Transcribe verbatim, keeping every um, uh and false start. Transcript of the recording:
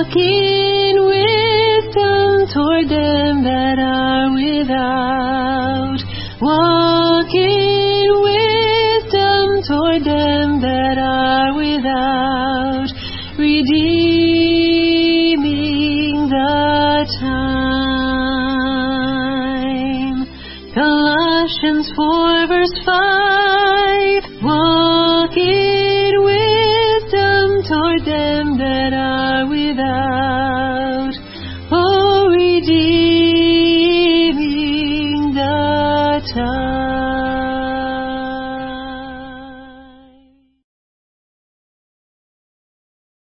Walk in wisdom toward them that are without. Walk in wisdom toward them that are without, redeeming the time. Colossians four verse five.